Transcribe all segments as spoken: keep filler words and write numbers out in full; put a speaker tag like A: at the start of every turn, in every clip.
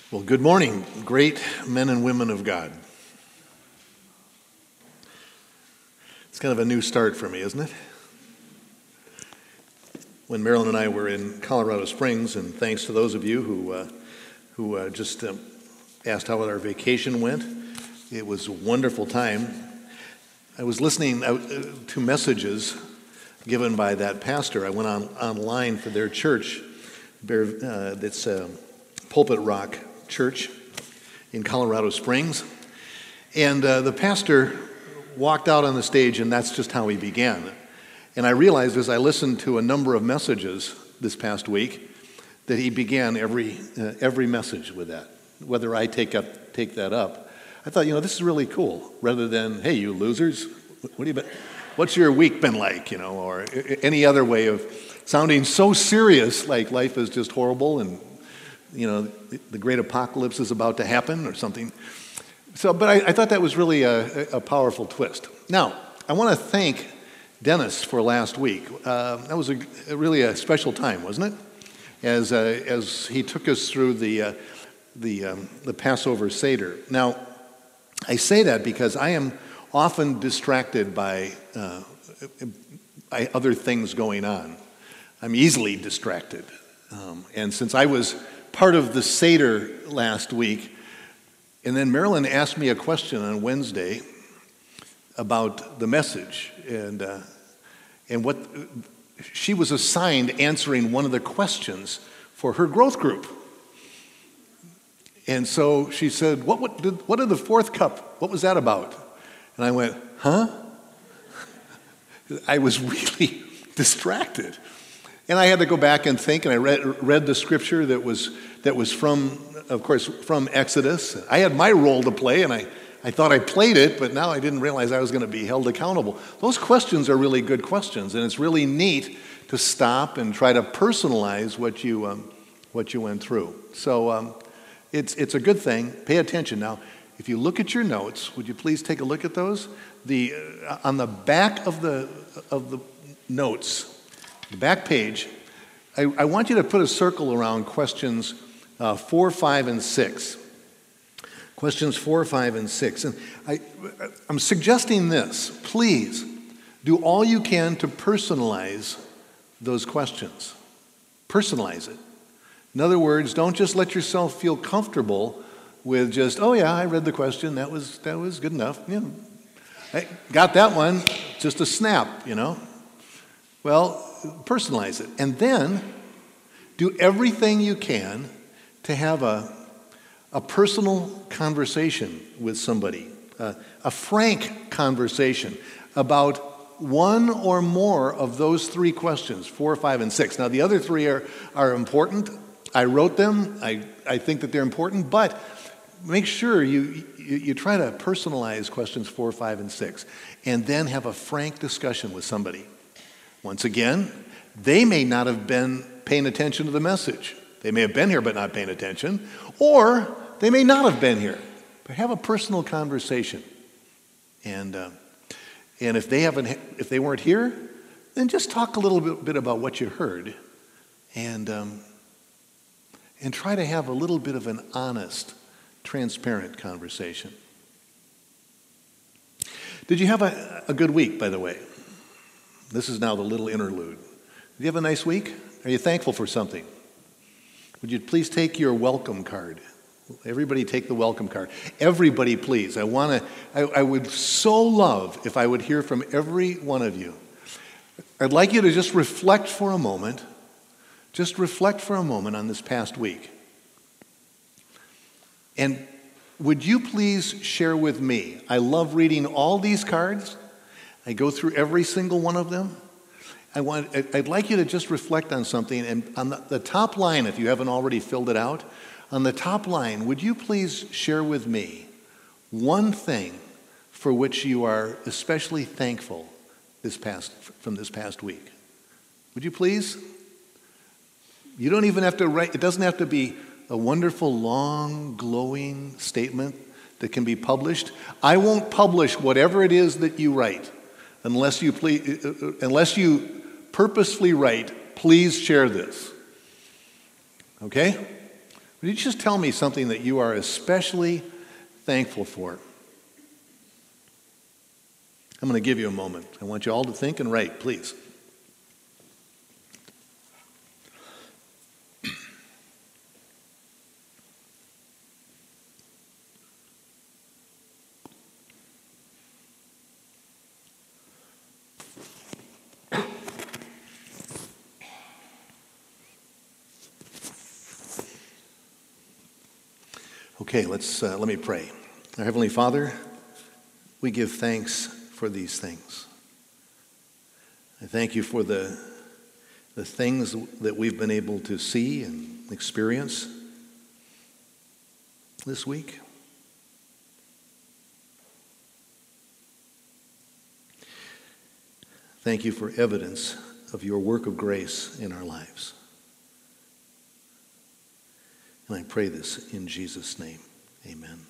A: Well, good morning, great men and women of God. It's kind of a new start for me, isn't it? When Marilyn and I were in Colorado Springs, and thanks to those of you who uh, who uh, just uh, asked how our vacation went, it was a wonderful time. I was listening uh, to messages given by that pastor. I went on online for their church, uh, that's uh, Pulpit Rock Church in Colorado Springs, and uh, the pastor walked out on the stage, and that's just how he began. And I realized as I listened to a number of messages this past week that he began every uh, every message with that. Whether I take up take that up, I thought, you know, this is really cool. Rather than, hey, you losers, what do you been, what's your week been like, you know, or any other way of sounding so serious, like life is just horrible and, you know, the great apocalypse is about to happen or something. So, but I, I thought that was really a, a powerful twist. Now, I want to thank Dennis for last week. Uh, that was a, a really a special time, wasn't it? As uh, as he took us through the uh, the um, the Passover Seder. Now, I say that because I am often distracted by uh, by other things going on. I'm easily distracted, um, and since I was part of the Seder last week, and then Marilyn asked me a question on Wednesday about the message, and uh, and what she was assigned answering one of the questions for her growth group. And so she said, "What what did what did the fourth cup? What was that about?" And I went, "Huh?" I was really distracted. And I had to go back and think, and I read, read the scripture that was that was from, of course, from Exodus. I had my role to play, and I, I thought I played it, but now I didn't realize I was going to be held accountable. Those questions are really good questions, and it's really neat to stop and try to personalize what you um, what you went through. So um, it's it's a good thing. Pay attention. Now, if you look at your notes, would you please take a look at those? The uh, on the back of the of the notes. The back page, I, I want you to put a circle around questions uh, four, five, and six. Questions four, five, and six. And I, I'm suggesting this. Please do all you can to personalize those questions. Personalize it. In other words, don't just let yourself feel comfortable with just, oh yeah, I read the question. That was that was good enough. Yeah, I got that one. Just a snap, you know. Well, personalize it. And then do everything you can to have a, a personal conversation with somebody, uh, a frank conversation about one or more of those three questions, four, five, and six. Now, the other three are, are important. I wrote them. I, I think that they're important, but make sure you, you, you try to personalize questions four, five, and six, and then have a frank discussion with somebody. Once again, they may not have been paying attention to the message. They may have been here but not paying attention, or they may not have been here. But have a personal conversation. And uh, and if they haven't, if they weren't here, then just talk a little bit, bit about what you heard, and um, and try to have a little bit of an honest, transparent conversation. Did you have a, a good week, by the way? This is now the little interlude. Did you have a nice week? Are you thankful for something? Would you please take your welcome card? Everybody take the welcome card. Everybody, please. I want to. I, I would so love if I would hear from every one of you. I'd like you to just reflect for a moment. Just reflect for a moment on this past week. And would you please share with me? I love reading all these cards. I go through every single one of them. I want, I'd like you to just reflect on something. And on the, the top line, if you haven't already filled it out, on the top line, would you please share with me one thing for which you are especially thankful this past from this past week? Would you please? You don't even have to write. It doesn't have to be a wonderful, long, glowing statement that can be published. I won't publish whatever it is that you write. Unless you please, unless you purposefully write, please share this. Okay? Would you just tell me something that you are especially thankful for? I'm going to give you a moment. I want you all to think and write, please. Okay, let's uh, let me pray. Our Heavenly Father, we give thanks for these things. I thank you for the, the things that we've been able to see and experience this week. Thank you for evidence of your work of grace in our lives. And I pray this in Jesus' name. Amen.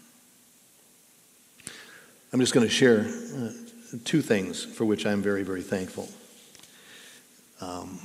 A: I'm just going to share uh, two things for which I'm very, very thankful. Um,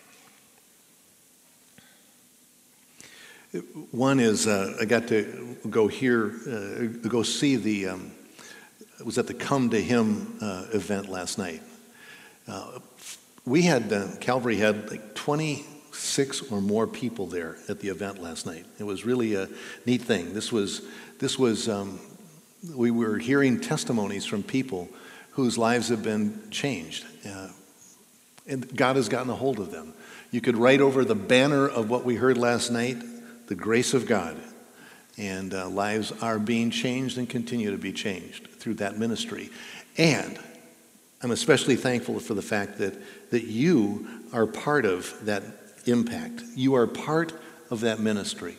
A: one is uh, I got to go hear, uh, go see the, um, I was at the Come to Him uh, event last night. Uh, we had, uh, Calvary had like twenty-six or more people there at the event last night. It was really a neat thing. This was, this was, um, we were hearing testimonies from people whose lives have been changed. Uh, and God has gotten a hold of them. You could write over the banner of what we heard last night, the grace of God. And uh, lives are being changed and continue to be changed through that ministry. And I'm especially thankful for the fact that, that you are part of that impact. You are part of that ministry.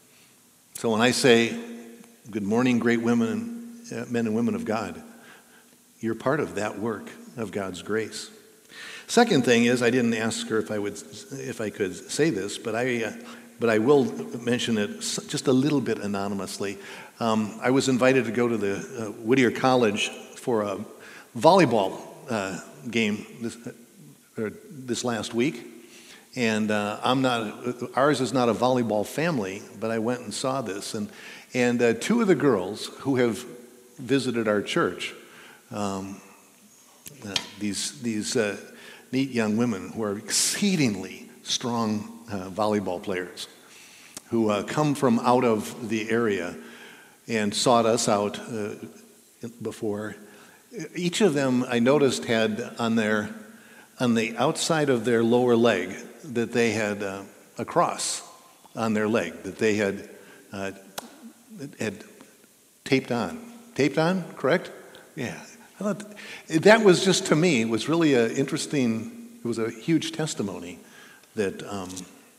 A: So when I say, good morning, great women, uh, men and women of God, you're part of that work of God's grace. Second thing is, I didn't ask her if I would, if I could say this, but I, uh, but I will mention it just a little bit anonymously. Um, I was invited to go to the uh, Whittier College for a volleyball uh, game this, uh, this last week. And uh, I'm not, ours is not a volleyball family, but I went and saw this. And, and uh, two of the girls who have visited our church, um, uh, these, these uh, neat young women who are exceedingly strong uh, volleyball players, who uh, come from out of the area and sought us out uh, before. Each of them, I noticed, had on their, on the outside of their lower leg, that they had uh, a cross on their leg that they had uh, had taped on. Taped on, correct? Yeah. I thought that was just, to me, was really an interesting, it was a huge testimony that um,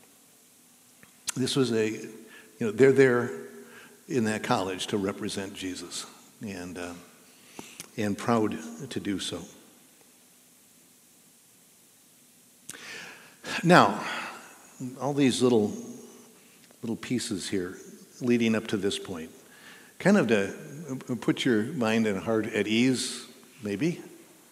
A: this was a, you know, they're there in that college to represent Jesus, and uh, and proud to do so. Now, all these little little pieces here leading up to this point, kind of to put your mind and heart at ease, maybe.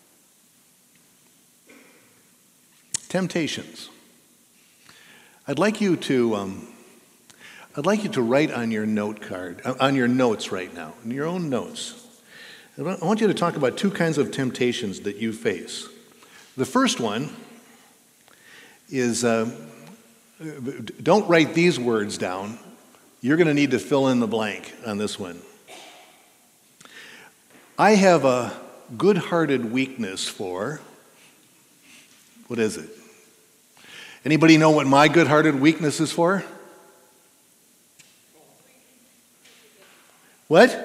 A: Temptations. I'd like you to um, I'd like you to write on your note card, on your notes right now, in your own notes. I want you to talk about two kinds of temptations that you face. The first one is, uh, don't write these words down. You're going to need to fill in the blank on this one. I have a good-hearted weakness for, what is it? Anybody know what my good-hearted weakness is for? What?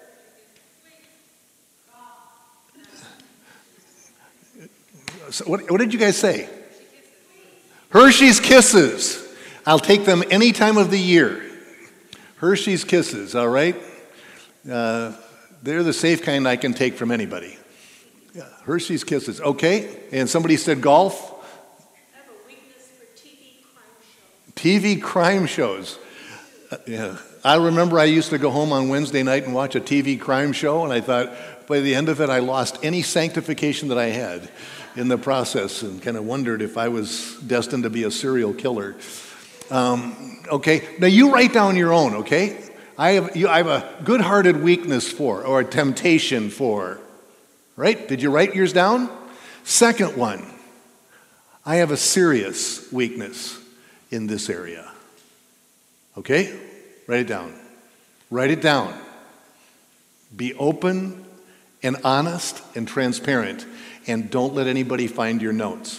A: So what, what did you guys say? Hershey's Kisses. I'll take them any time of the year. Hershey's Kisses, all right? Uh, they're the safe kind I can take from anybody. Yeah, Hershey's Kisses, okay. And somebody said golf?
B: I have a weakness for T V crime shows.
A: T V crime shows. Uh, yeah. I remember I used to go home on Wednesday night and watch a T V crime show, and I thought by the end of it I lost any sanctification that I had in the process, and kind of wondered if I was destined to be a serial killer. Um, okay, now you write down your own, okay? I have, you, I have a good-hearted weakness for, or a temptation for, right? Did you write yours down? Second one, I have a serious weakness in this area. Okay? Write it down. Write it down. Be open and honest and transparent, and don't let anybody find your notes.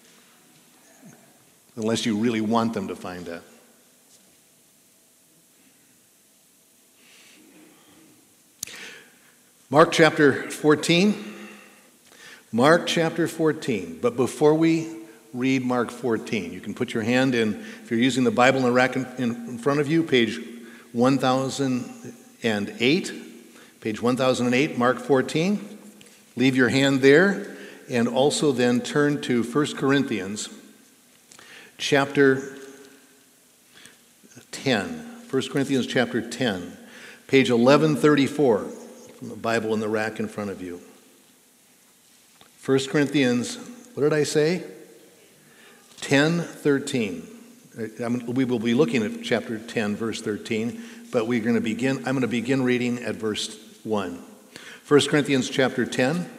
A: Unless you really want them to find that. Mark chapter fourteen. Mark chapter fourteen. But before we read Mark fourteen, you can put your hand in, if you're using the Bible in the rack in, in front of you, page one thousand eight. Page one thousand eight, Mark fourteen. Leave your hand there, and also then turn to First Corinthians chapter ten. First Corinthians chapter ten, page eleven thirty-four. From the Bible in the rack in front of you. First Corinthians, what did I say? ten thirteen. We will be looking at chapter ten, verse thirteen, but we're going to begin, I'm going to begin reading at verse one. First Corinthians chapter ten,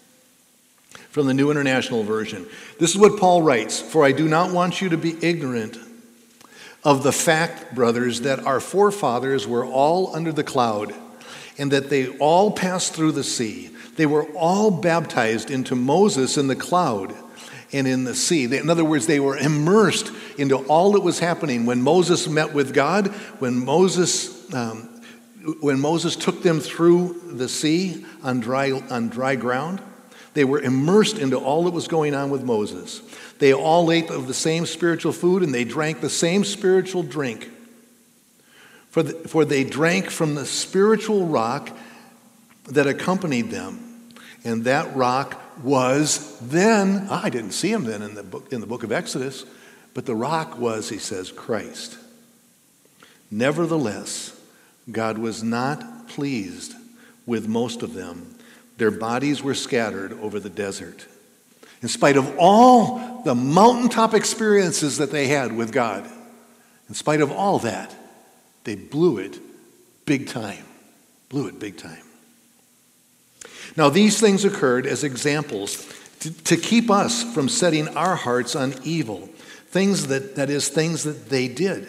A: from the New International Version. This is what Paul writes, "For I do not want you to be ignorant of the fact, brothers, that our forefathers were all under the cloud, and that they all passed through the sea. They were all baptized into Moses in the cloud and in the sea." They, in other words, they were immersed into all that was happening. When Moses met with God, when Moses, um, when Moses took them through the sea on dry, on dry ground, they were immersed into all that was going on with Moses. They all ate of the same spiritual food, and they drank the same spiritual drink. For, the, for they drank from the spiritual rock that accompanied them. And that rock was then, ah, I didn't see him then in the book, in the book of Exodus, but the rock was, he says, Christ. Nevertheless, God was not pleased with most of them. Their bodies were scattered over the desert. In spite of all the mountaintop experiences that they had with God, in spite of all that, they blew it big time. Blew it big time. Now, these things occurred as examples to, to keep us from setting our hearts on evil. Things that, that is, things that they did.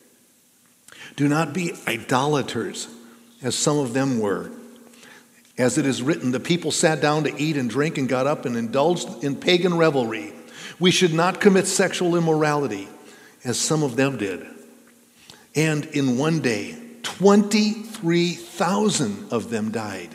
A: Do not be idolaters, as some of them were. As it is written, the people sat down to eat and drink and got up and indulged in pagan revelry. We should not commit sexual immorality, as some of them did. And in one day, twenty-three thousand of them died.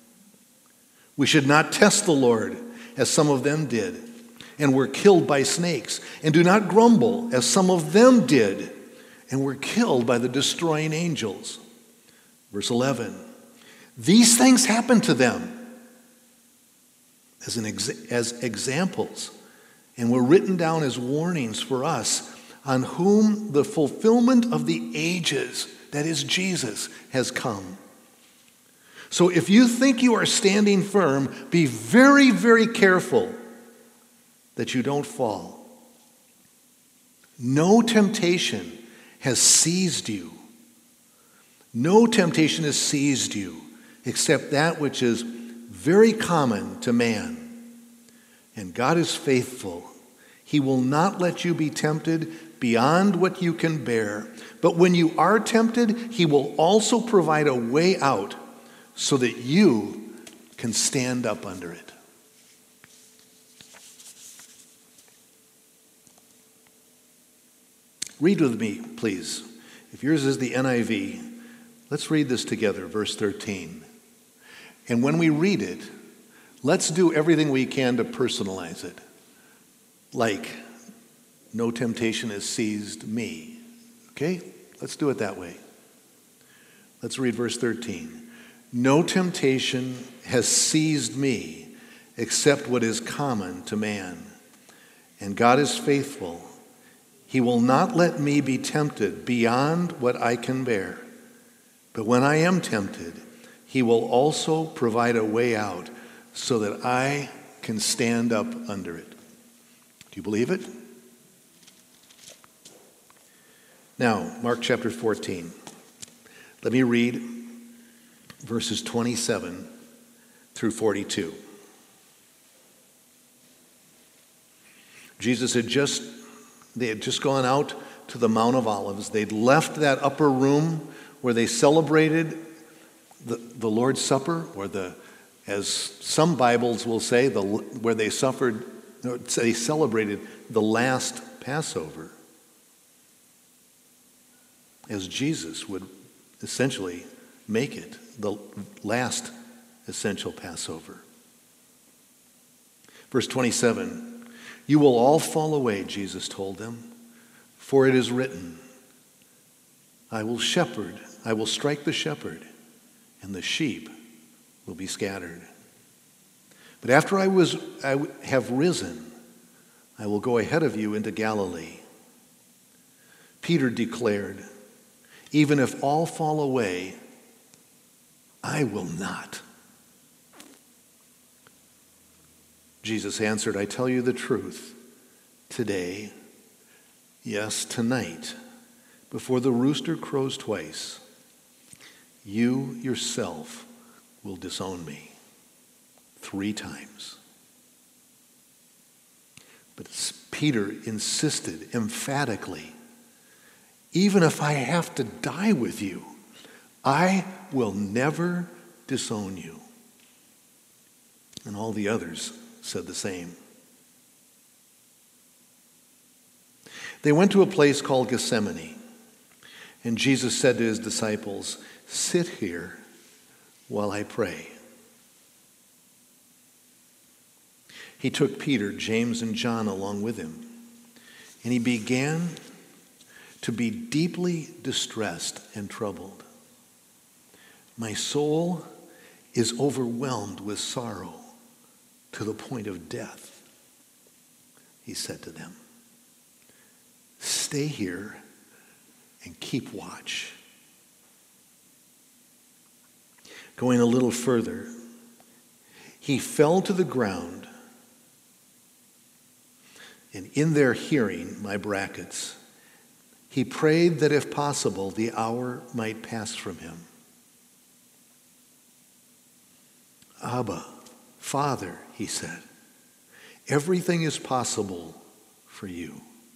A: We should not test the Lord, as some of them did, and were killed by snakes. And do not grumble, as some of them did, and were killed by the destroying angels. Verse eleven. These things happened to them as, an ex- as examples, and were written down as warnings for us, on whom the fulfillment of the ages, that is Jesus, has come. So if you think you are standing firm, be very, very careful that you don't fall. No temptation has seized you. No temptation has seized you except that which is very common to man. And God is faithful. He will not let you be tempted beyond what you can bear. But when you are tempted, he will also provide a way out so that you can stand up under it. Read with me, please. If yours is the N I V, let's read this together, verse thirteen. And when we read it, let's do everything we can to personalize it. Like, no temptation has seized me. Okay? Let's do it that way. Let's read verse thirteen. No temptation has seized me except what is common to man. And God is faithful. He will not let me be tempted beyond what I can bear. But when I am tempted, he will also provide a way out so that I can stand up under it. Do you believe it? Now, Mark chapter fourteen. Let me read verses twenty-seven through forty-two. Jesus had just, they had just gone out to the Mount of Olives. They'd left that upper room where they celebrated the, the Lord's Supper, or the, as some Bibles will say, the, where they suffered, they celebrated the last Passover, as Jesus would essentially make it the last essential Passover. Verse twenty-seven, "You will all fall away," Jesus told them, "for it is written, I will shepherd, I will strike the shepherd, and the sheep will be scattered. But after I was I have risen, I will go ahead of you into Galilee." Peter declared, "Even if all fall away, I will not." Jesus answered, "I tell you the truth. Today, yes, tonight, before the rooster crows twice, you yourself will disown me three times." But Peter insisted emphatically, "Even if I have to die with you, I will never disown you." And all the others said the same. They went to a place called Gethsemane, and Jesus said to his disciples, "Sit here while I pray." He took Peter, James, and John along with him, and he began to be deeply distressed and troubled. "My soul is overwhelmed with sorrow to the point of death," he said to them. "Stay here and keep watch." Going a little further, he fell to the ground, and in their hearing, my brackets, he prayed that if possible, the hour might pass from him. "Abba, Father," he said, "everything is possible for you.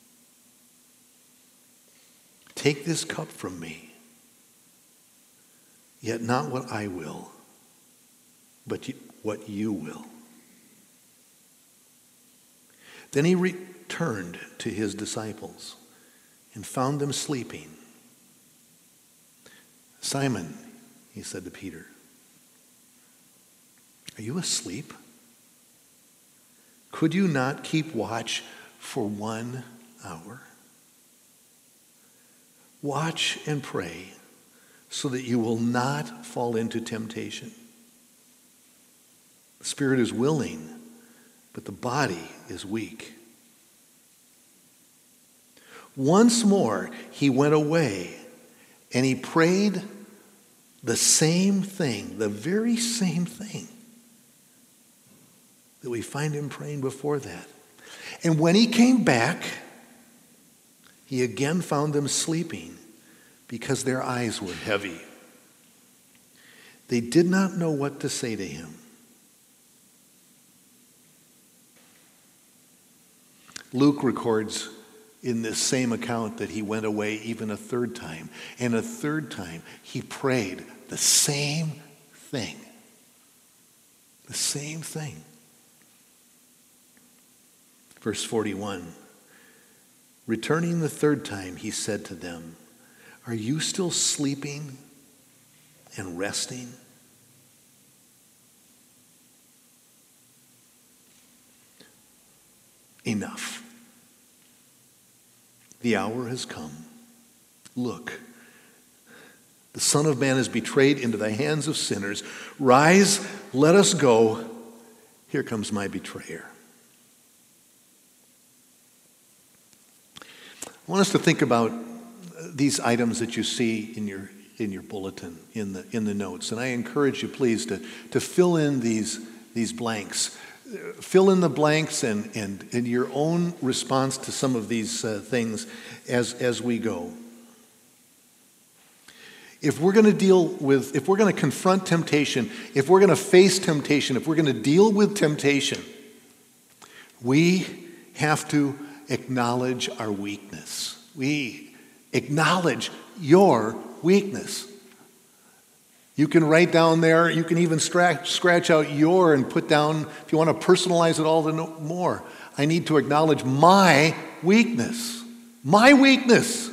A: Take this cup from me, yet not what I will, but what you will." Then he returned to his disciples and found them sleeping. "Simon," he said to Peter, "are you asleep? Could you not keep watch for one hour? Watch and pray so that you will not fall into temptation. The spirit is willing, but the body is weak." Once more he went away and he prayed the same thing, the very same thing that we find him praying before that. And when he came back, he again found them sleeping because their eyes were heavy. They did not know what to say to him. Luke records in this same account that he went away even a third time. And a third time, he prayed the same thing. The same thing. Verse forty-one, returning the third time, he said to them, "Are you still sleeping and resting?" Enough. The hour has come. Look, the Son of Man is betrayed into the hands of sinners. Rise, let us go. Here comes my betrayer. I want us to think about these items that you see in your in your bulletin, in the in the notes. And I encourage you, please, to, to fill in these, these blanks. Fill in the blanks and, and, and your own response to some of these uh, things as, as we go. if we're going to deal with, if we're going to confront temptation, if we're going to face temptation, if we're going to deal with temptation, we have to acknowledge our weakness. We acknowledge your weakness. You can write down there, you can even scratch, scratch out your and put down, if you want to personalize it all the no more. I need to acknowledge my weakness. My weakness.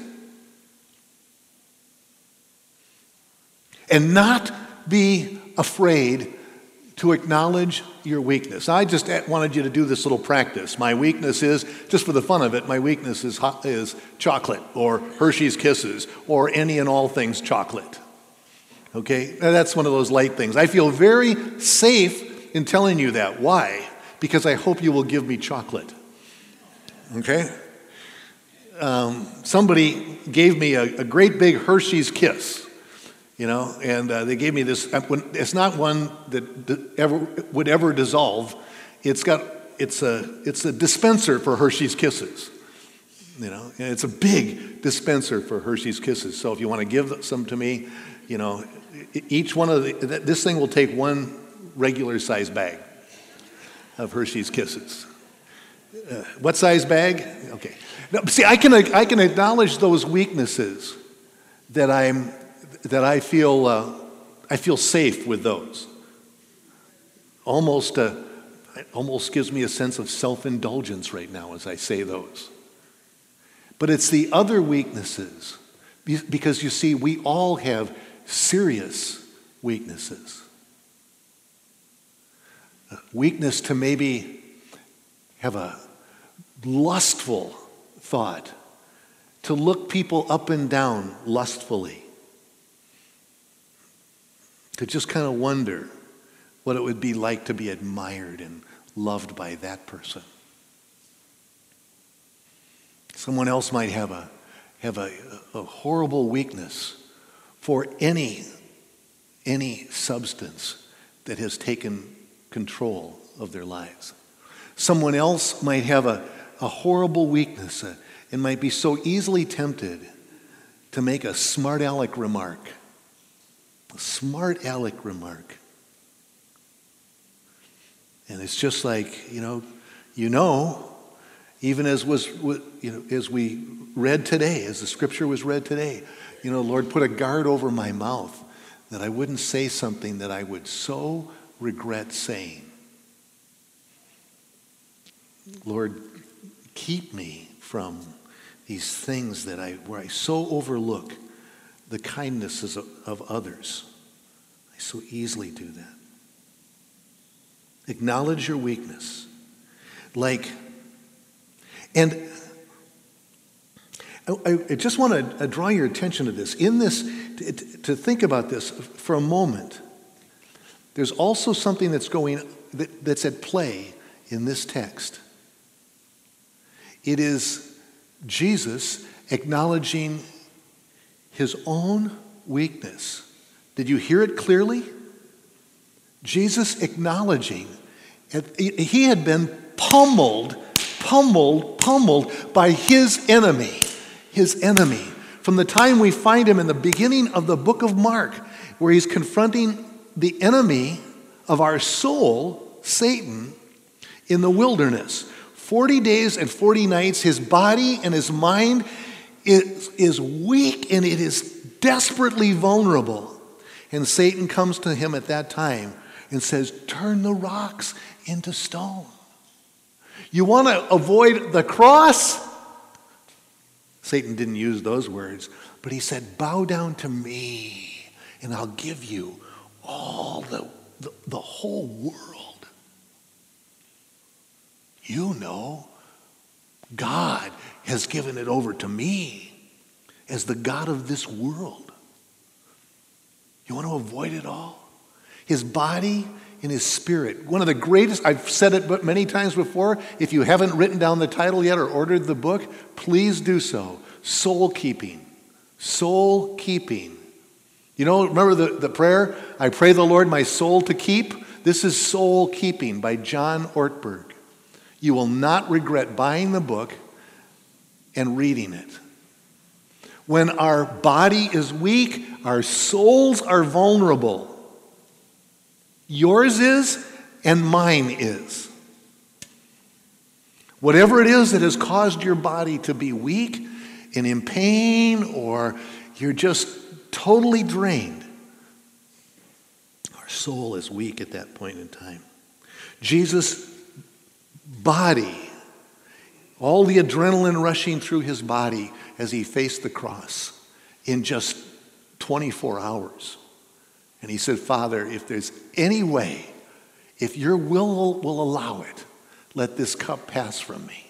A: And not be afraid to acknowledge your weakness. I just wanted you to do this little practice. My weakness is, just for the fun of it, my weakness is, hot, is chocolate or Hershey's Kisses or any and all things chocolate. Okay? Now, that's one of those light things. I feel very safe in telling you that. Why? Because I hope you will give me chocolate. Okay? Um, somebody gave me a, a great big Hershey's Kiss, you know, and uh, they gave me this. It's not one that ever would ever dissolve. It's got it's a it's a dispenser for Hershey's Kisses, you know, and it's a big dispenser for Hershey's Kisses. So if you want to give some to me, you know, each one of the this thing will take one regular size bag of Hershey's Kisses. Uh, what size bag? Okay. Now, see, I can I can acknowledge those weaknesses that I'm that I feel uh, I feel safe with those. Almost uh, it almost gives me a sense of self-indulgence right now as I say those. But it's the other weaknesses, because you see, we all have serious weaknesses. A weakness to maybe have a lustful thought, to look people up and down lustfully, to just kind of wonder what it would be like to be admired and loved by that person. Someone else might have a have a, a horrible weakness for any any substance that has taken control of their lives. Someone else might have a, a horrible weakness uh, and might be so easily tempted to make a smart aleck remark. A smart aleck remark. And it's just like, you know, you know, even as was, you know, as we read today, as the scripture was read today, you know, Lord, put a guard over my mouth that I wouldn't say something that I would so regret saying. Lord, keep me from these things that I, where I so overlook the kindnesses of, of others. I so easily do that. Acknowledge your weakness. Like, and I, I just want to draw your attention to this. In this, to, to think about this for a moment, there's also something that's going, that, that's at play in this text. It is Jesus acknowledging his own weakness. Did you hear it clearly? Jesus acknowledging, he had been pummeled, pummeled, pummeled by his enemy, his enemy. From the time we find him in the beginning of the book of Mark, where he's confronting the enemy of our soul, Satan, in the wilderness. forty days and forty nights, his body and his mind is, is weak and it is desperately vulnerable. And Satan comes to him at that time and says, turn the rocks into stone. You want to avoid the cross? Satan didn't use those words, but he said, bow down to me and I'll give you all the, the, the whole world. You know, God has given it over to me as the God of this world. You want to avoid it all? His body and his spirit. One of the greatest, I've said it many times before, if you haven't written down the title yet or ordered the book, please do so. Soul keeping. Soul keeping. You know, remember the, the prayer? I pray the Lord my soul to keep. This is Soul Keeping by John Ortberg. You will not regret buying the book and reading it. When our body is weak, our souls are vulnerable. Yours is, and mine is. Whatever it is that has caused your body to be weak and in pain, or you're just totally drained, our soul is weak at that point in time. Jesus' body, all the adrenaline rushing through his body as he faced the cross in just twenty-four hours. And he said, Father, if there's any way, if your will will allow it, let this cup pass from me.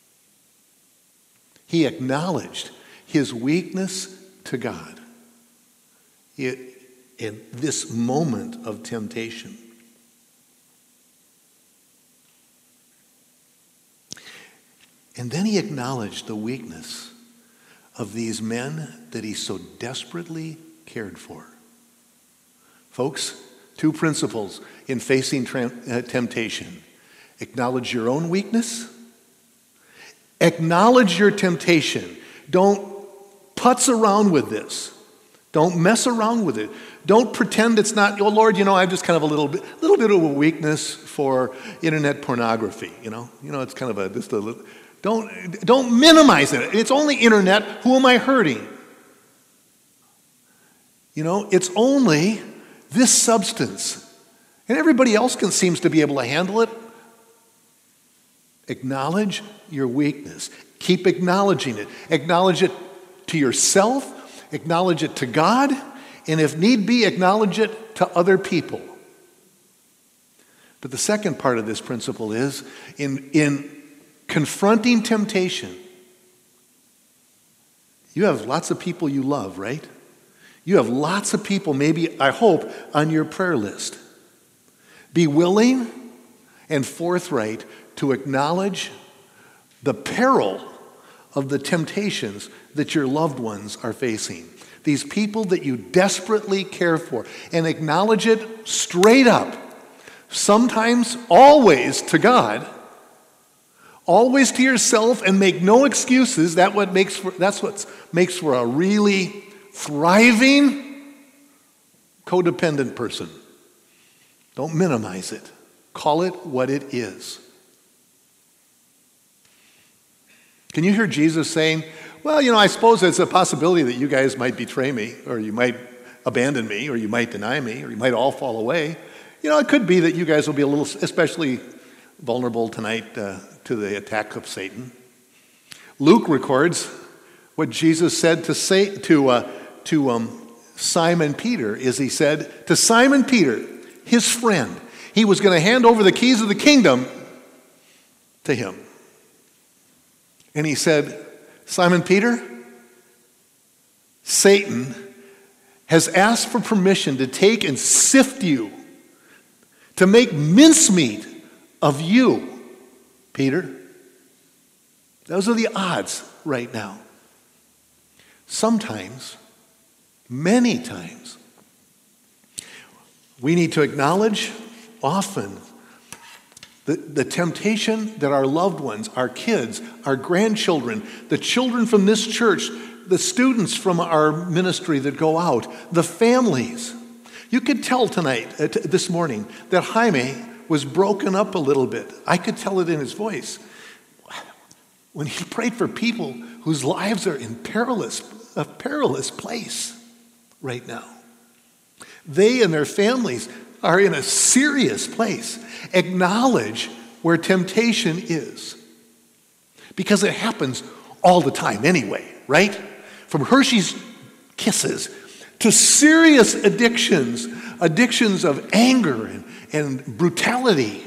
A: He acknowledged his weakness to God it, in this moment of temptation. And then he acknowledged the weakness of these men that he so desperately cared for. Folks, two principles in facing tra- uh, temptation. Acknowledge your own weakness. Acknowledge your temptation. Don't putz around with this. Don't mess around with it. Don't pretend it's not, oh Lord, you know, I've just kind of a little bit, little bit of a weakness for internet pornography, you know. You know, it's kind of a, just a little, don't, don't minimize it. It's only internet. Who am I hurting? You know, it's only this substance. And everybody else can seems to be able to handle it. Acknowledge your weakness. Keep acknowledging it. Acknowledge it to yourself. Acknowledge it to God. And if need be, acknowledge it to other people. But the second part of this principle is in, in confronting temptation, you have lots of people you love, right? You have lots of people, maybe, I hope, on your prayer list. Be willing and forthright to acknowledge the peril of the temptations that your loved ones are facing. These people that you desperately care for. And acknowledge it straight up. Sometimes, always to God. Always to yourself, and make no excuses. That what makes for, that's what makes for a really thriving, codependent person. Don't minimize it. Call it what it is. Can you hear Jesus saying, well, you know, I suppose it's a possibility that you guys might betray me, or you might abandon me, or you might deny me, or you might all fall away. You know, it could be that you guys will be a little, especially vulnerable tonight uh, to the attack of Satan. Luke records what Jesus said to say to uh, to um, Simon Peter. Is he said to Simon Peter, his friend, he was going to hand over the keys of the kingdom to him. And he said, Simon Peter, Satan has asked for permission to take and sift you, to make mincemeat of you, Peter. Those are the odds right now. Sometimes, many times, we need to acknowledge often the, the temptation that our loved ones, our kids, our grandchildren, the children from this church, the students from our ministry that go out, the families. You could tell tonight, uh, t- this morning, that Jaime was broken up a little bit. I could tell it in his voice. When he prayed for people whose lives are in perilous, a perilous place right now. They and their families are in a serious place. Acknowledge where temptation is. Because it happens all the time anyway, right? From Hershey's Kisses to serious addictions, addictions of anger and, and brutality,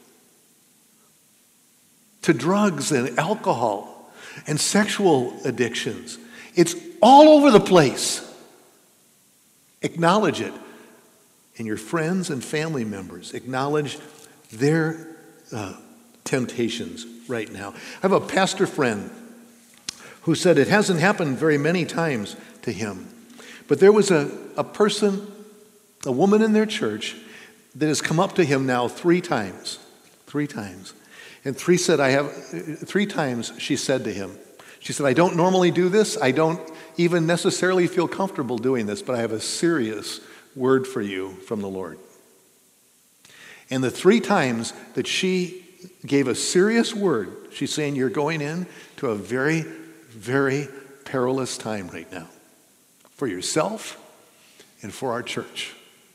A: to drugs and alcohol and sexual addictions. It's all over the place. Acknowledge it. And your friends and family members, acknowledge their uh, temptations right now. I have a pastor friend who said it hasn't happened very many times to him. But there was a, a person, a woman in their church that has come up to him now three times. Three times. And three said, I have, three times she said to him, She said, I don't normally do this. I don't even necessarily feel comfortable doing this, but I have a serious word for you from the Lord. And the three times that she gave a serious word, she's saying, you're going in to a very, very perilous time right now for yourself and for our church.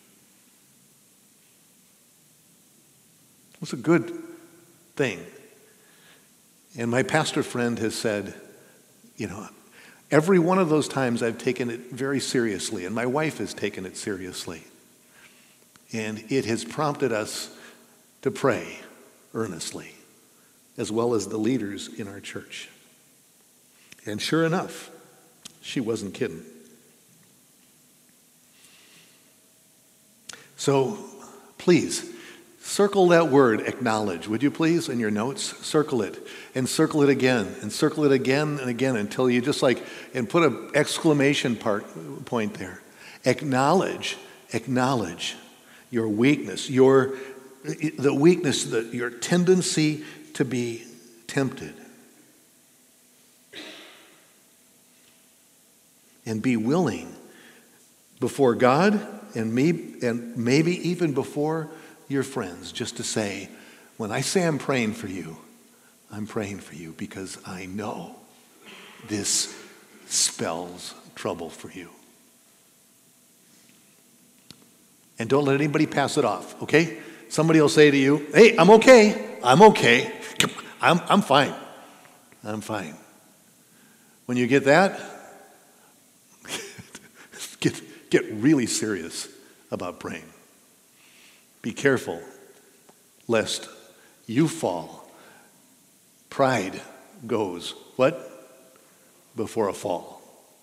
A: It's a good thing. And my pastor friend has said, you know, every one of those times I've taken it very seriously, and my wife has taken it seriously. And it has prompted us to pray earnestly, as well as the leaders in our church. And sure enough, she wasn't kidding. So please, circle that word, acknowledge, would you please, in your notes? Circle it, and circle it again, and circle it again and again until you just like, and put an exclamation part, point there. Acknowledge, acknowledge your weakness, your, the weakness, the, your tendency to be tempted. And be willing before God and me, and maybe even before your friends, just to say, when I say I'm praying for you, I'm praying for you because I know this spells trouble for you. And don't let anybody pass it off, okay? Somebody will say to you, hey, I'm okay, I'm okay, I'm, I'm fine, I'm fine. When you get that, get, get really serious about praying. Be careful lest you fall. Pride goes, what? Before a fall.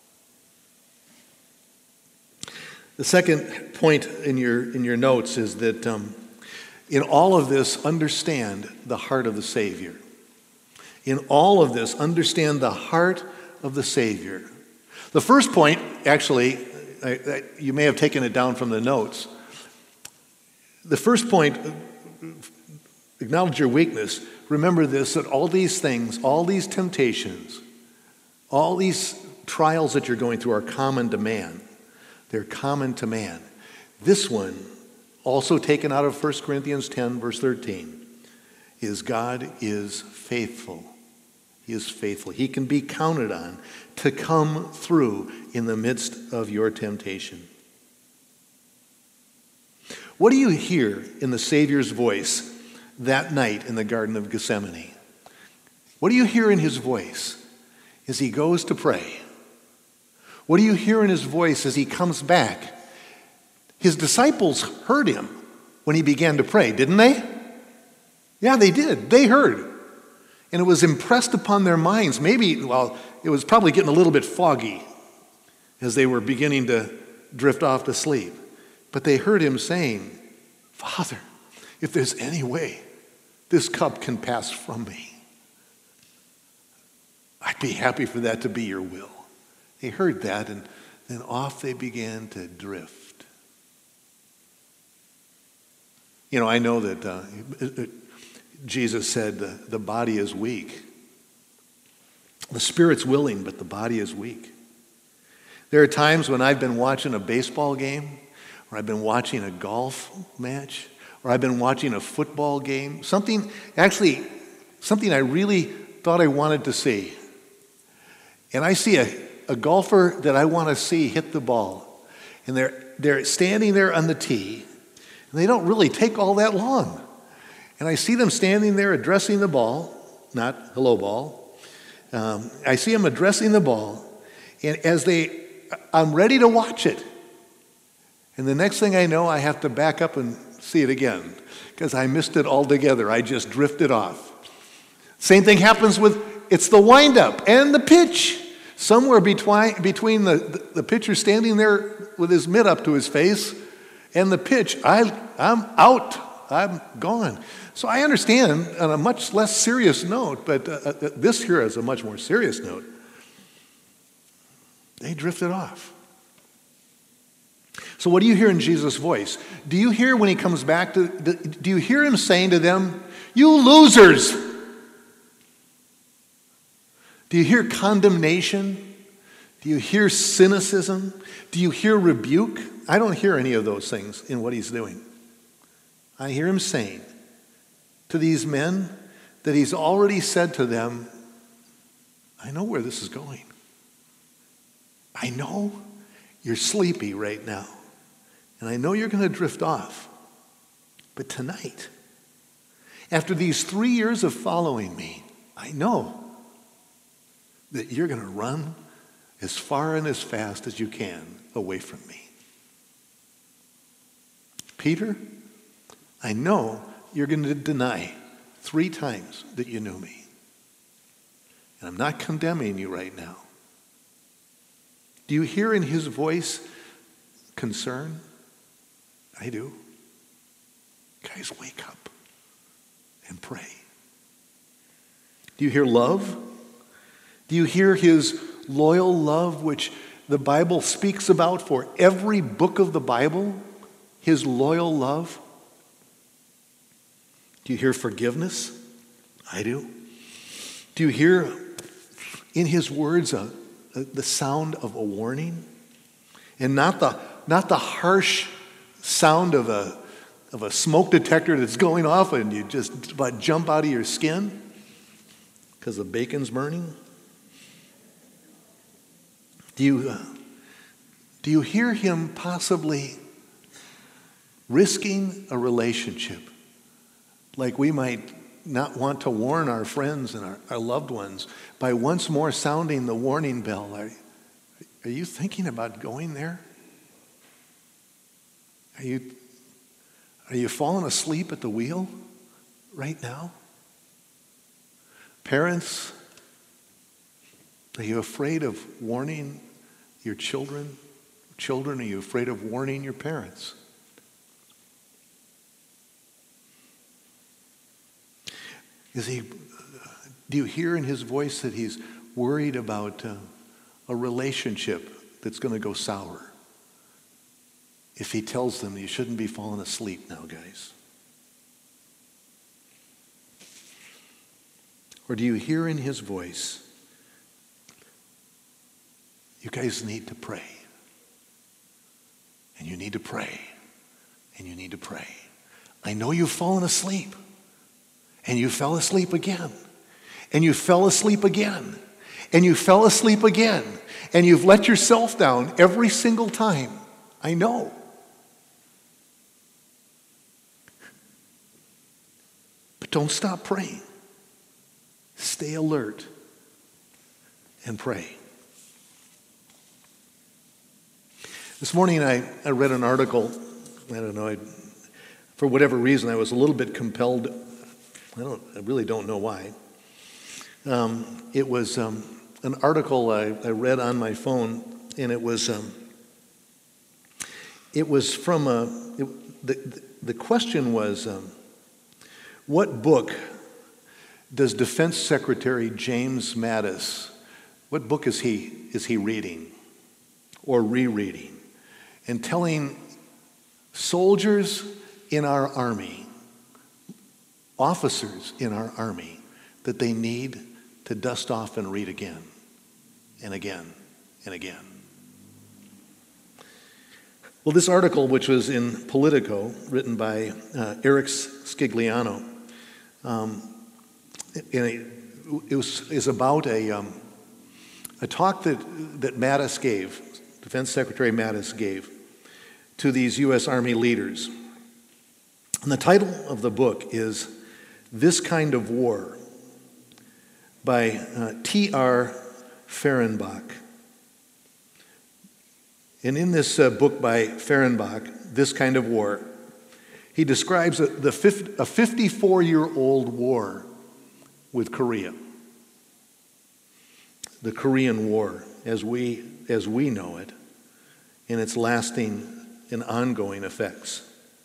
A: The second point in your, in your notes is that um, in all of this, understand the heart of the Savior. In all of this, understand the heart of the Savior. The first point, actually, I, I, you may have taken it down from the notes. The first point, acknowledge your weakness. Remember this, that all these things, all these temptations, all these trials that you're going through are common to man. They're common to man. This one, also taken out of First Corinthians ten, verse thirteen, is God is faithful. He is faithful. He can be counted on to come through in the midst of your temptation. What do you hear in the Savior's voice that night in the Garden of Gethsemane? What do you hear in his voice as he goes to pray? What do you hear in his voice as he comes back? His disciples heard him when he began to pray, didn't they? Yeah, they did. They heard. And it was impressed upon their minds. Maybe, well, it was probably getting a little bit foggy as they were beginning to drift off to sleep. But they heard him saying, Father, if there's any way this cup can pass from me, I'd be happy for that to be your will. They heard that, and then off they began to drift. You know, I know that uh, Jesus said the, the body is weak. The spirit's willing, but the body is weak. There are times when I've been watching a baseball game, or I've been watching a golf match, or I've been watching a football game, something, actually, something I really thought I wanted to see. And I see a, a golfer that I want to see hit the ball, and they're, they're standing there on the tee, and they don't really take all that long. And I see them standing there addressing the ball, not hello ball. Um, I see them addressing the ball, and as they, I'm ready to watch it. And the next thing I know, I have to back up and see it again because I missed it altogether. I just drifted off. Same thing happens with, it's the windup and the pitch. Somewhere between, between the, the, the pitcher standing there with his mitt up to his face and the pitch, I, I'm out. I'm gone. So I understand on a much less serious note, but uh, this here is a much more serious note. They drifted off. So what do you hear in Jesus' voice? Do you hear when he comes back to, do you hear him saying to them, you losers? Do you hear condemnation? Do you hear cynicism? Do you hear rebuke? I don't hear any of those things in what he's doing. I hear him saying to these men that he's already said to them, I know where this is going. I know you're sleepy right now. And I know you're going to drift off. But tonight, after these three years of following me, I know that you're going to run as far and as fast as you can away from me. Peter, I know you're going to deny three times that you knew me. And I'm not condemning you right now. Do you hear in his voice concern? I do. Guys, wake up and pray. Do you hear love? Do you hear his loyal love, which the Bible speaks about for every book of the Bible? His loyal love? Do you hear forgiveness? I do. Do you hear in his words a, a, the sound of a warning? And not the, not the harsh sound of a, of a smoke detector that's going off and you just about jump out of your skin because the bacon's burning? Do you, uh, do you hear him possibly risking a relationship like we might not want to warn our friends and our, our loved ones by once more sounding the warning bell? Are, are you thinking about going there? Are you, are you falling asleep at the wheel right now? Parents, are you afraid of warning your children? Children, are you afraid of warning your parents? Is he, do you hear in his voice that he's worried about uh, a relationship that's going to go sour? If he tells them you shouldn't be falling asleep now, guys. Or do you hear in his voice, you guys need to pray. And you need to pray. And you need to pray. I know you've fallen asleep. And you fell asleep again. And you fell asleep again. And you fell asleep again. And you've let yourself down every single time. I know. But don't stop praying. Stay alert and pray. This morning I, I read an article. I don't know, I, for whatever reason I was a little bit compelled. I don't. I really don't know why. Um, it was um, an article I, I read on my phone, and it was um, it was from a. It, the the question was, um, what book does Defense Secretary James Mattis, what book is he is he reading or rereading, and telling soldiers in our army, officers in our army, that they need to dust off and read again and again and again. Well, this article, which was in Politico, written by uh, Eric Scigliano, um, and it, it was is about a um, a talk that that Mattis gave, Defense Secretary Mattis gave, to these U S Army leaders. And the title of the book is This Kind of War by uh, T R Fehrenbach. And in this uh, book by Fehrenbach, This Kind of War, he describes a, the a fifty-four-year-old war with Korea. The Korean War, as we, as we know it, and its lasting and ongoing effects.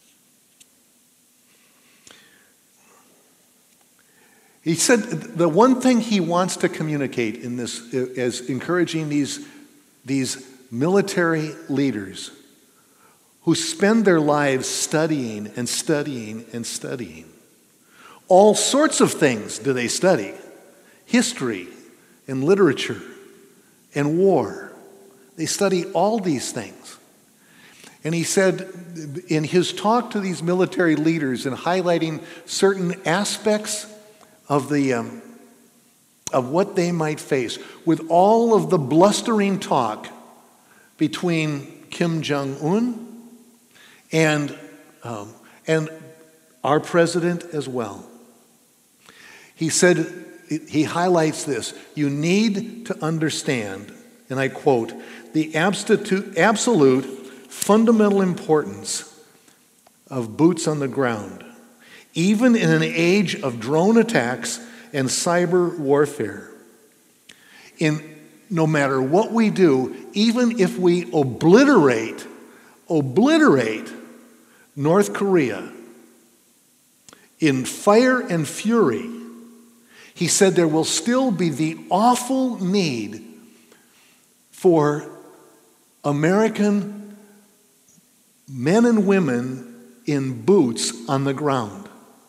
A: He said the one thing he wants to communicate in this as encouraging these, these military leaders who spend their lives studying and studying and studying. All sorts of things do they study. History, and literature and war. They study all these things. And he said in his talk to these military leaders and highlighting certain aspects of the um, of what they might face, with all of the blustering talk between Kim Jong-un and um, and our president as well. He said, he highlights this: you need to understand, and I quote, the absolute, absolute fundamental importance of boots on the ground, even in an age of drone attacks and cyber warfare. In no matter what we do, even if we obliterate, obliterate North Korea in fire and fury, he said there will still be the awful need for American men and women in boots on the ground.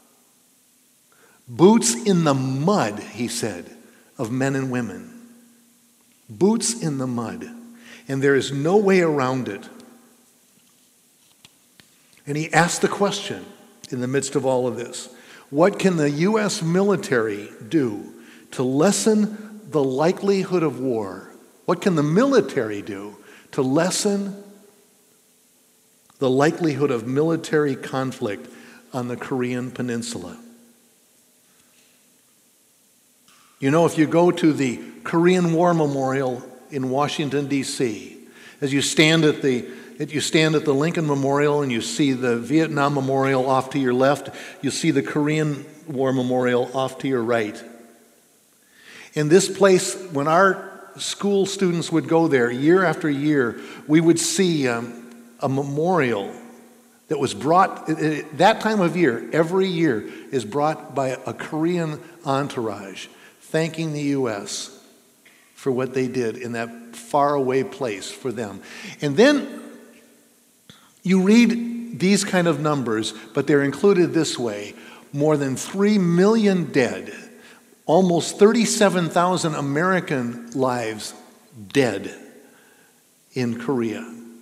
A: Boots in the mud, he said, of men and women. Boots in the mud. And there is no way around it. And he asked the question in the midst of all of this: what can the U S military do to lessen the likelihood of war? What can the military do to lessen the likelihood of military conflict on the Korean Peninsula? You know, if you go to the Korean War Memorial in Washington, D C, as you stand at the you stand at the Lincoln Memorial and you see the Vietnam Memorial off to your left, you see the Korean War Memorial off to your right. In this place, when our school students would go there year after year, we would see um, a memorial that was brought, that time of year, every year, is brought by a Korean entourage, thanking the U S for what they did in that faraway place for them. And then you read these kind of numbers, but they're included this way: more than three million dead, almost thirty-seven thousand American lives dead in Korea,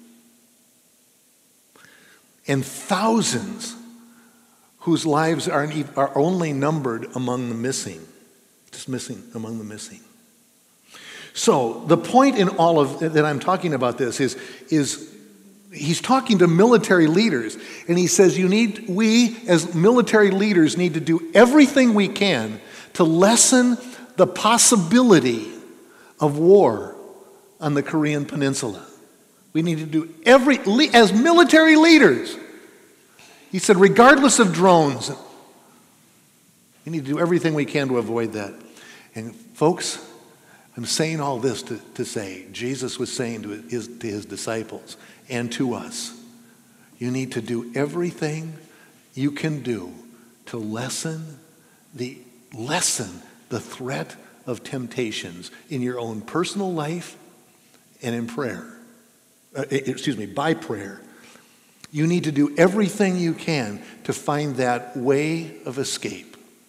A: and thousands whose lives are, are only numbered among the missing. Just missing, among the missing. So the point in all of that I'm talking about this is, is he's talking to military leaders, and he says you need, we as military leaders need to do everything we can to lessen the possibility of war on the Korean Peninsula. We need to do every, as military leaders, he said, regardless of drones, we need to do everything we can to avoid that. And folks, I'm saying all this to, to say, Jesus was saying to his, to his disciples and to us, you need to do everything you can do to lessen the, lessen the threat of temptations in your own personal life and in prayer. Uh, excuse me, by prayer. You need to do everything you can to find that way of escape.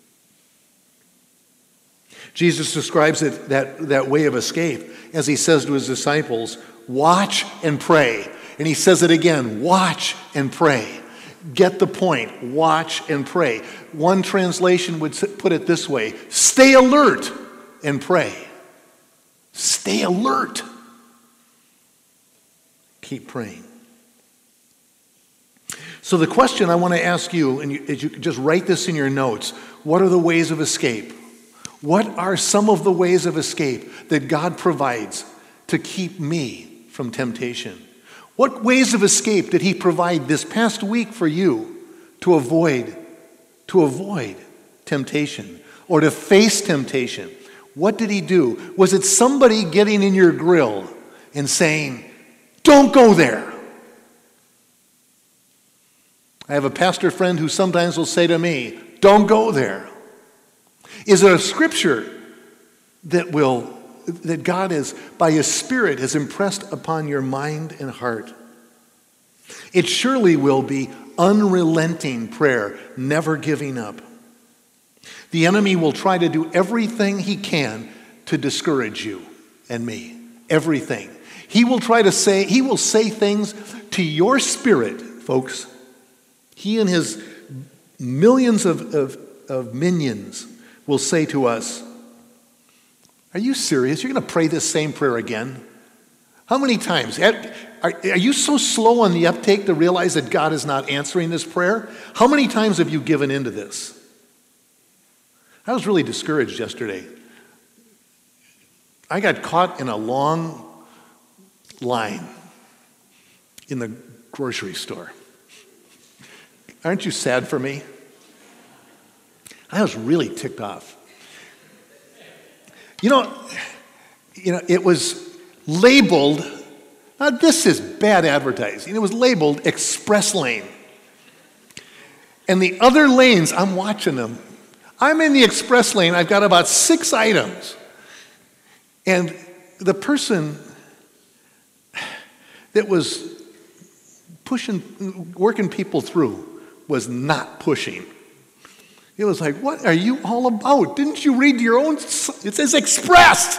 A: Jesus describes it, that, that way of escape, as he says to his disciples, watch and pray. And he says it again, watch and pray. Get the point, watch and pray. One translation would put it this way: stay alert and pray. Stay alert. Keep praying. So the question I want to ask you, and you, is you just write this in your notes: what are the ways of escape? What are some of the ways of escape that God provides to keep me from temptation? What ways of escape did he provide this past week for you to avoid, to avoid temptation or to face temptation? What did he do? Was it somebody getting in your grill and saying, don't go there? I have a pastor friend who sometimes will say to me, don't go there. Is it a scripture that will, that God is, by his Spirit, has impressed upon your mind and heart? It surely will be unrelenting prayer, never giving up. The enemy will try to do everything he can to discourage you and me. Everything. He will try to say, he will say things to your spirit, folks. He and his millions of, of, of minions will say to us, are you serious? You're going to pray this same prayer again? How many times? Are, are you so slow on the uptake to realize that God is not answering this prayer? How many times have you given into this? I was really discouraged yesterday. I got caught in a long line in the grocery store. Aren't you sad for me? I was really ticked off. You know, you know, it was labeled, now this is bad advertising, it was labeled express lane. And the other lanes, I'm watching them. I'm in the express lane, I've got about six items. And the person that was pushing, working people through was not pushing. It was like, what are you all about? Didn't you read your own? It says expressed.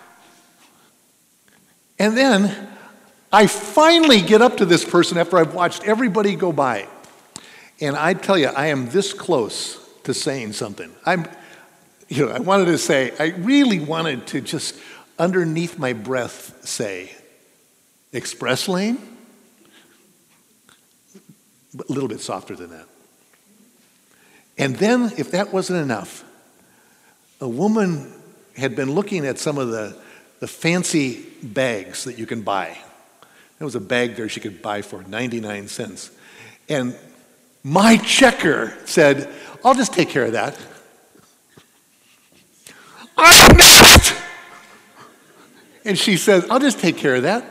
A: And then I finally get up to this person after I've watched everybody go by. And I tell you, I am this close to saying something. I'm, you know, I wanted to say, I really wanted to just underneath my breath say, express lane? But a little bit softer than that. And then, if that wasn't enough, a woman had been looking at some of the, the fancy bags that you can buy. There was a bag there she could buy for ninety-nine cents. And my checker said, I'll just take care of that. I'm next! And she says, I'll just take care of that.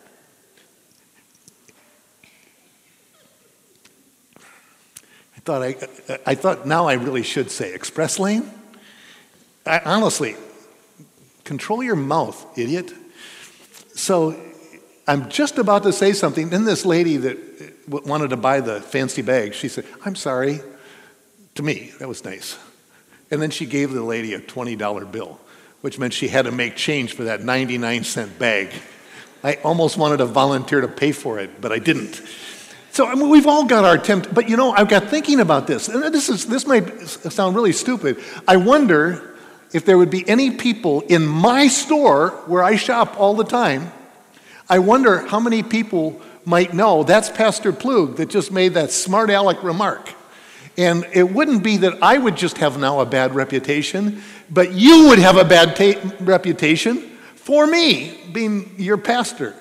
A: I thought I, I thought now I really should say express lane. I, honestly, control your mouth, idiot. So I'm just about to say something. Then this lady that wanted to buy the fancy bag, she said, I'm sorry. To me, that was nice. And then she gave the lady a twenty dollar bill, which meant she had to make change for that ninety-nine cent bag. I almost wanted to volunteer to pay for it, but I didn't. So I mean, we've all got our tempt, but you know, I've got thinking about this, and this is this might sound really stupid. I wonder if there would be any people in my store where I shop all the time. I wonder how many people might know that's Pastor Plug that just made that smart aleck remark. And it wouldn't be that I would just have now a bad reputation, but you would have a bad ta- reputation for me being your pastor.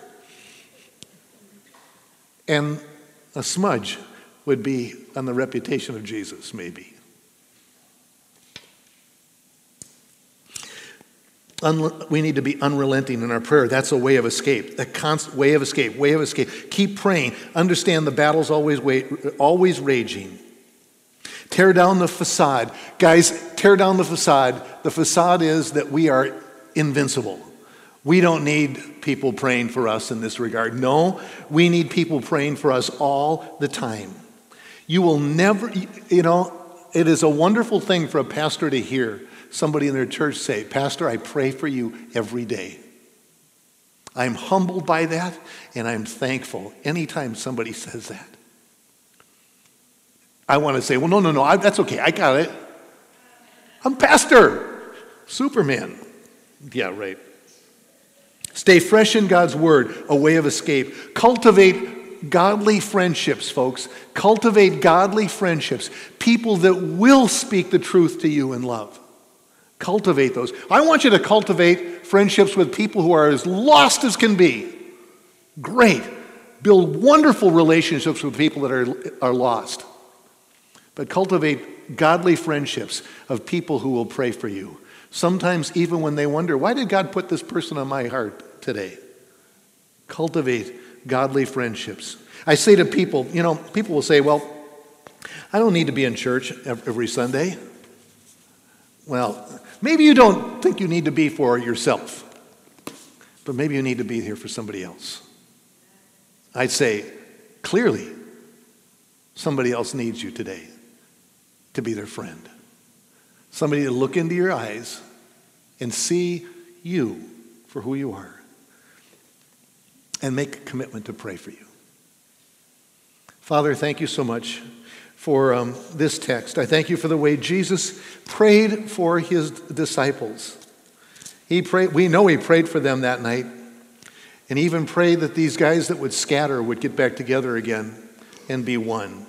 A: And a smudge would be on the reputation of Jesus, maybe. Unle- we need to be unrelenting in our prayer. That's a way of escape, a constant way of escape, way of escape. Keep praying. Understand the battle's always, wa- always raging. Tear down the facade. Guys, tear down the facade. The facade is that we are invincible. We don't need people praying for us in this regard. No, we need people praying for us all the time. You will never, you know, it is a wonderful thing for a pastor to hear somebody in their church say, Pastor, I pray for you every day. I'm humbled by that, and I'm thankful anytime somebody says that. I want to say, well, no, no, no, I, that's okay. I got it. I'm pastor. Superman. Yeah, right. Stay fresh in God's word, a way of escape. Cultivate godly friendships, folks. Cultivate godly friendships. People that will speak the truth to you in love. Cultivate those. I want you to cultivate friendships with people who are as lost as can be. Great. Build wonderful relationships with people that are, are lost. But cultivate godly friendships of people who will pray for you. Sometimes even when they wonder, why did God put this person on my heart today? Cultivate godly friendships. I say to people, you know, people will say, well, I don't need to be in church every Sunday. Well, maybe you don't think you need to be for yourself, but maybe you need to be here for somebody else. I'd say, clearly, somebody else needs you today to be their friend. Somebody to look into your eyes and see you for who you are and make a commitment to pray for you. Father, thank you so much for um, this text. I thank you for the way Jesus prayed for his disciples. He prayed, we know he prayed for them that night, and he even prayed that these guys that would scatter would get back together again and be one.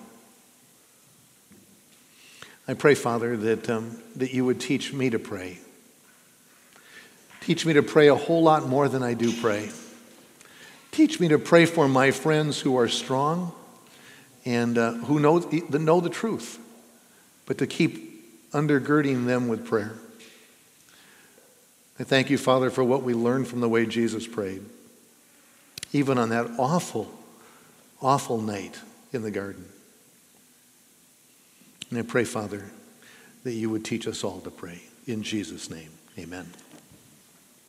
A: I pray, Father, that, um, that you would teach me to pray. Teach me to pray a whole lot more than I do pray. Teach me to pray for my friends who are strong and uh, who know, that know the truth, but to keep undergirding them with prayer. I thank you, Father, for what we learned from the way Jesus prayed, even on that awful, awful night in the garden. And I pray, Father, that you would teach us all to pray. In Jesus' name, amen.